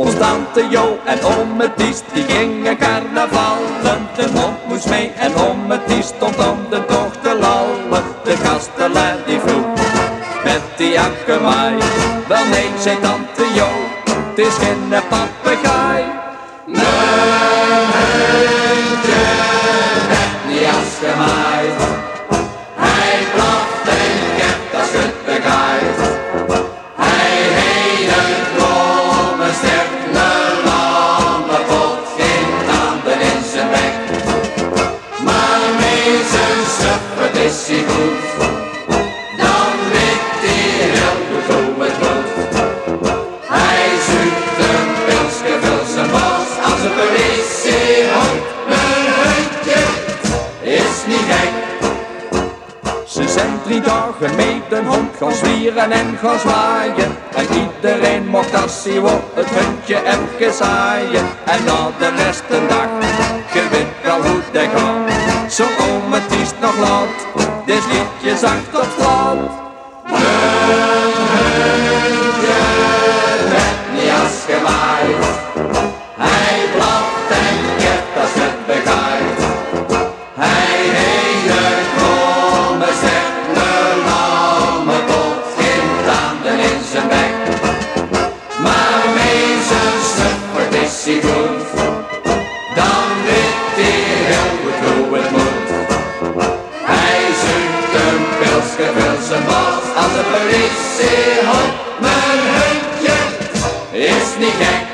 Ons tante Jo en ome Ties, die gingen carnavallen. De hond moest mee en ome Ties stond om de tocht te lallen. De kastelein die vroeg met die akkemaai: wel nee, zei tante Jo, het is geen papegaai. Mijn hondje werd niet afgemaaid. Hij blaft en kept als het begaaid. Hij heeft een kromme sterne lange pot, geen tanden in zijn bek. Maar met zijn suffert is hij goed, dan weet hij heel goed hoe het moet. Hij zoekt een pilsje, vult zijn borst als een politiehond. Mijn hondje is niet gek. Ze zijn 3 dagen met een hond gaan zwieren en gaan zwaaien. En iedereen mocht als hij wou het hondje even zaaien. En na de rest een dag, je weet wel hoe dat gaat. Zo om het is nog laat, dit liedje zacht op straat. Mijn hondje werd niet afgemaaid. Hij blaft en kept als het begaaid. Hij heeft een kromme sterne lange pot, geen tanden in zijn bek. Maar met zijn suffert is hij goed, dan weet hij heel goed hoe het moet. Hij zoekt een pilsje, vult zijn borst als een politiehond. Mijn hondje is niet gek.